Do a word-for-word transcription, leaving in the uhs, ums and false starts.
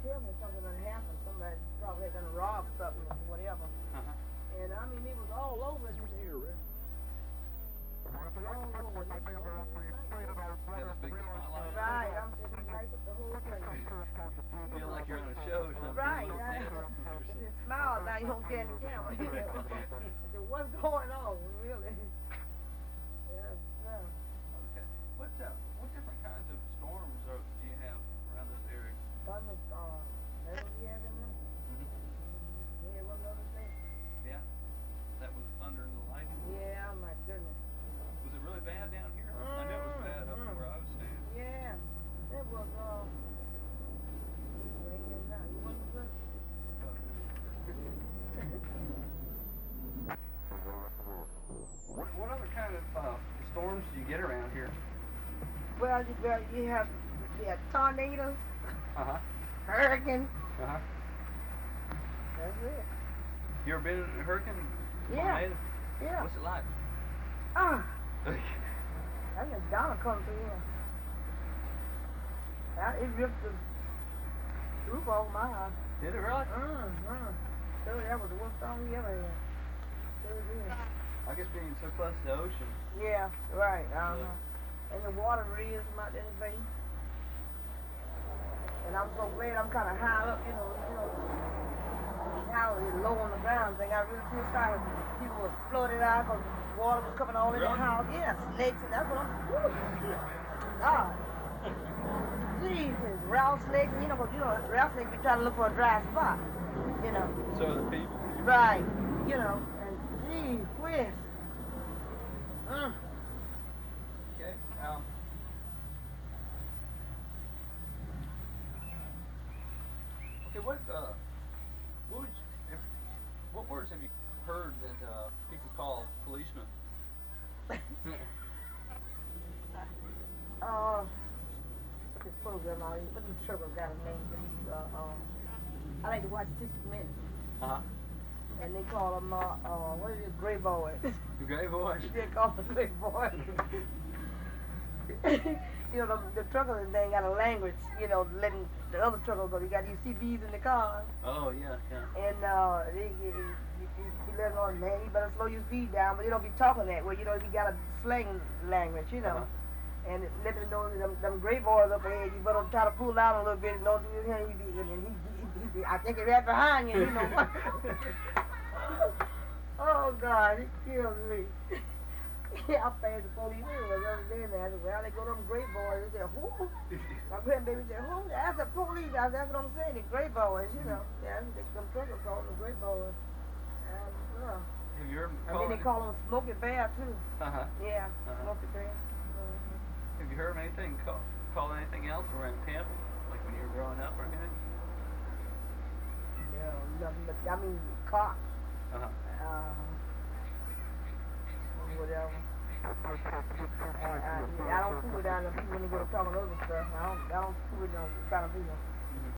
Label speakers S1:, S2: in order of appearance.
S1: tell me something done happened. Somebody probably done robbed something or whatever.
S2: Uh-huh.
S1: And I mean, it was all over this area. All over.
S2: Had a big spotlight.
S1: Right, I'm sitting right up the whole place.
S2: Feel like you're on a show or something.
S1: Right, I, if you smile now, you don't get in the camera. You know? So what's going on, really? Yes, sir.
S2: Okay. What uh, what different kinds of storms are, do you have around this area?
S1: Thunderstorm. That's what we have in there.
S2: Mm-hmm.
S1: Yeah, what other thing?
S2: Yeah. That was thunder and the lightning.
S1: Yeah, my goodness.
S2: Was it really bad down here? Mm, I know it was bad up
S1: mm.
S2: where I was staying.
S1: Yeah, it was, uh, raining now. You want to good?
S2: What, what other kind of uh, storms do you get around here?
S1: Well, you, well, you have, you have tornadoes,
S2: Uh-huh.
S1: hurricanes.
S2: Uh-huh.
S1: That's it.
S2: You ever been in a hurricane?
S1: Yeah.
S2: Tornado?
S1: Yeah.
S2: What's it like?
S1: Ah, I just Donna come through here. That, it ripped the roof off my house.
S2: Did it really?
S1: Mm-hmm. So that was the worst storm we ever had. So it is.
S2: I guess being so close to the ocean.
S1: Yeah, right. Uh-huh.
S2: Yeah.
S1: And the water raised them out there, baby. And I'm so glad I'm kind of high up, you know, you know, how it's low on the ground thing. I really feel sorry. People were flooded out because water was coming all in
S2: Really?
S1: the house. Yeah, snakes and that's what I'm. Woo. God. Jesus, rattlesnakes, you know, because you know, rattlesnakes be trying to look for a dry spot, you know.
S2: So the people.
S1: Right, you know, and gee whiz. Mm.
S2: Okay. Um. Okay. What uh, what would you, if, what words have you heard that uh, people call policemen?
S1: Uh, this program out here, what the sugar got a name for these, uh, um, I like to watch sixty minutes,
S2: Uh huh.
S1: and they call them, uh, uh, what is it, gray boys.
S2: The gray boys.
S1: They call them gray boys. You know, the, the truckers, they ain't got a language, you know, letting the other truckers go. You got these C Bs in the car,
S2: Oh yeah, yeah.
S1: and, uh, they, you, you, you, you let them know, man, you better slow your speed down, but they don't be talking that way, you know, you got a slang language, you know.
S2: Uh-huh.
S1: And let them know that them, them gray boys up ahead, you better try to pull out a little bit and don't do this here. He be, and he, he, he, he, I think he's right behind you, you know what? Oh, God, it kills me. Yeah, I passed the police anyway the other day, and I said, well, they go to them gray boys. They said, who? My grandbaby said, who? That's the police. I said, that's what I'm saying, the gray boys, you know. Yeah, they, them truckers call them the gray boys. And, uh,
S2: Have you ever
S1: and
S2: called?
S1: then they call them Smoky Bear, too.
S2: Uh huh.
S1: Yeah,
S2: Uh-huh.
S1: Smoky Bear. Mhm.
S2: Have you heard of anything call, call anything else around Tampa, like when you were growing up or anything?
S1: No, nothing but, I mean, cops.
S2: Uh huh.
S1: Uh, whatever. I, I, I don't fool with that when they go to talking other stuff. I don't, I don't fool with them kind of people.